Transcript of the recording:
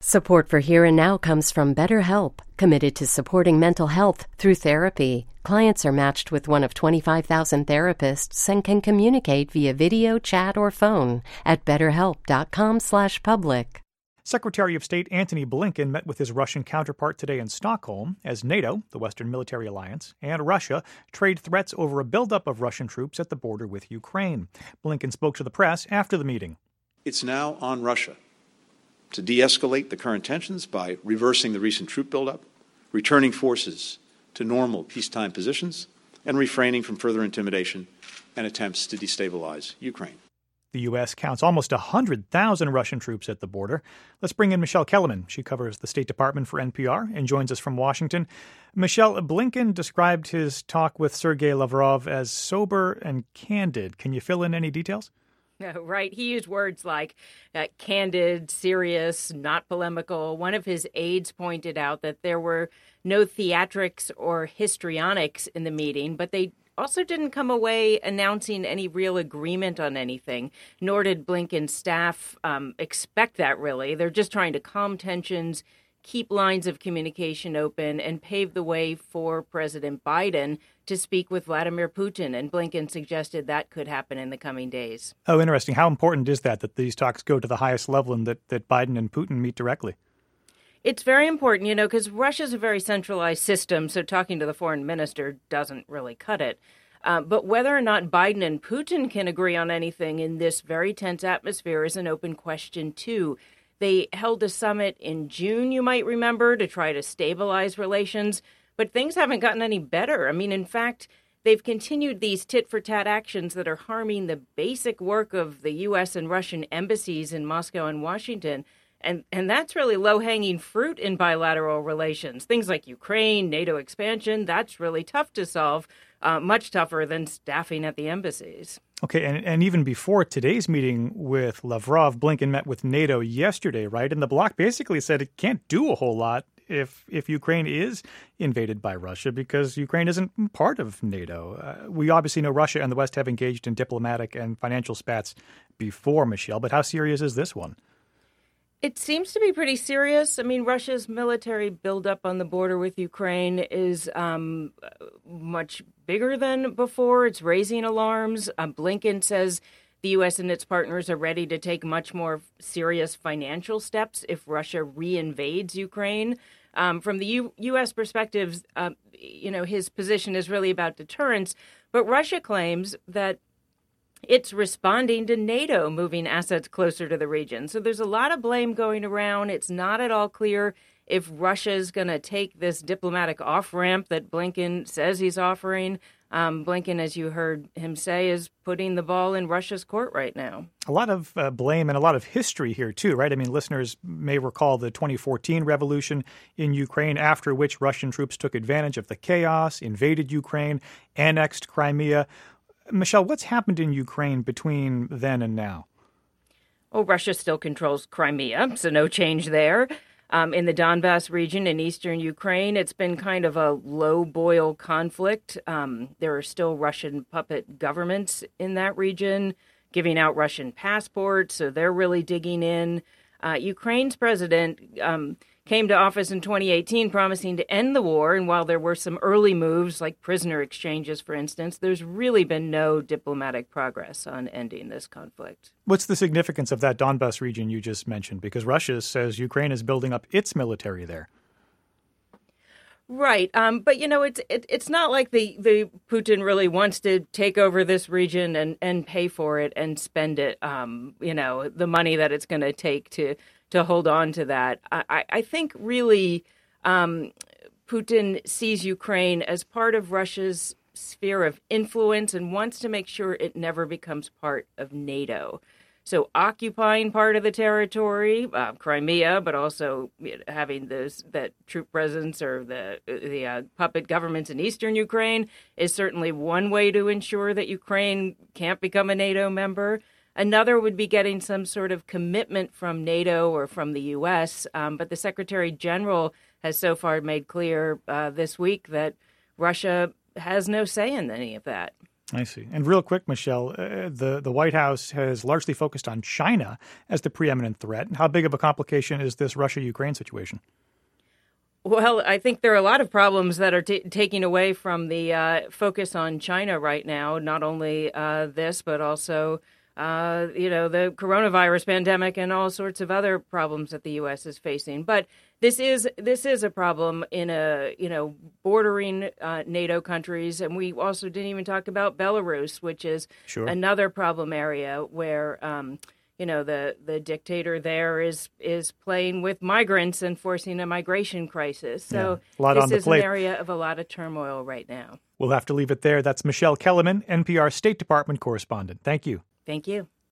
Support for Here and Now comes from BetterHelp, committed to supporting mental health through therapy. Clients are matched with one of 25,000 therapists and can communicate via video, chat, or phone at betterhelp.com/public. Secretary of State Antony Blinken met with his Russian counterpart today in Stockholm as NATO, the Western military alliance, and Russia trade threats over a buildup of Russian troops at the border with Ukraine. Blinken spoke to the press after the meeting. It's now on Russia to de-escalate the current tensions by reversing the recent troop buildup, returning forces to normal peacetime positions, and refraining from further intimidation and attempts to destabilize Ukraine. The U.S. counts almost 100,000 Russian troops at the border. Let's bring in Michelle Kellerman. She covers the State Department for NPR and joins us from Washington. Michelle, Blinken described his talk with Sergei Lavrov as sober and candid. Can you fill in any details? Right. He used words like candid, serious, not polemical. One of his aides pointed out that there were no theatrics or histrionics in the meeting, but they also didn't come away announcing any real agreement on anything, nor did Blinken's staff expect that, really. They're just trying to calm tensions, keep lines of communication open, and pave the way for President Biden to speak with Vladimir Putin. And Blinken suggested that could happen in the coming days. Oh, interesting. How important is that these talks go to the highest level and that Biden and Putin meet directly? It's very important, because Russia's a very centralized system, so talking to the foreign minister doesn't really cut it. But whether or not Biden and Putin can agree on anything in this very tense atmosphere is an open question, too. They held a summit in June, you might remember, to try to stabilize relations. But things haven't gotten any better. In fact, they've continued these tit-for-tat actions that are harming the basic work of the U.S. and Russian embassies in Moscow and Washington. And that's really low-hanging fruit in bilateral relations. Things like Ukraine, NATO expansion, that's really tough to solve, much tougher than staffing at the embassies. Okay, and even before today's meeting with Lavrov, Blinken met with NATO yesterday, right? And the bloc basically said it can't do a whole lot if Ukraine is invaded by Russia because Ukraine isn't part of NATO. We obviously know Russia and the West have engaged in diplomatic and financial spats before, Michelle, but how serious is this one? It seems to be pretty serious. Russia's military buildup on the border with Ukraine is much bigger than before. It's raising alarms. Blinken says the U.S. and its partners are ready to take much more serious financial steps if Russia reinvades Ukraine. From the U.S. perspective, his position is really about deterrence. But Russia claims that it's responding to NATO moving assets closer to the region. So there's a lot of blame going around. It's not at all clear if Russia's going to take this diplomatic off-ramp that Blinken says he's offering. Blinken, as you heard him say, is putting the ball in Russia's court right now. A lot of blame and a lot of history here, too, right? Listeners may recall the 2014 revolution in Ukraine, after which Russian troops took advantage of the chaos, invaded Ukraine, annexed Crimea. Michelle, what's happened in Ukraine between then and now? Well, Russia still controls Crimea, so no change there. In the Donbass region in eastern Ukraine, it's been kind of a low-boil conflict. There are still Russian puppet governments in that region giving out Russian passports, so they're really digging in. Ukraine's president came to office in 2018 promising to end the war, and while there were some early moves, like prisoner exchanges, for instance, there's really been no diplomatic progress on ending this conflict. What's the significance of that Donbass region you just mentioned? Because Russia says Ukraine is building up its military there. Right. But, it's not like the Putin really wants to take over this region and pay for it and spend it, the money that it's going to take to hold on to that. I think really Putin sees Ukraine as part of Russia's sphere of influence and wants to make sure it never becomes part of NATO. So occupying part of the territory, Crimea, but also having that troop presence or the puppet governments in eastern Ukraine is certainly one way to ensure that Ukraine can't become a NATO member. Another would be getting some sort of commitment from NATO or from the U.S., but the Secretary General has so far made clear this week that Russia has no say in any of that. I see. And real quick, Michelle, the White House has largely focused on China as the preeminent threat. How big of a complication is this Russia-Ukraine situation? Well, I think there are a lot of problems that are taking away from the focus on China right now, not only this, but also the coronavirus pandemic and all sorts of other problems that the U.S. is facing. But this is a problem in bordering NATO countries, and we also didn't even talk about Belarus, which is another problem area where the dictator there is playing with migrants and forcing a migration crisis. So this is an area of a lot of turmoil right now. We'll have to leave it there. That's Michelle Kellerman, NPR State Department correspondent. Thank you. Thank you.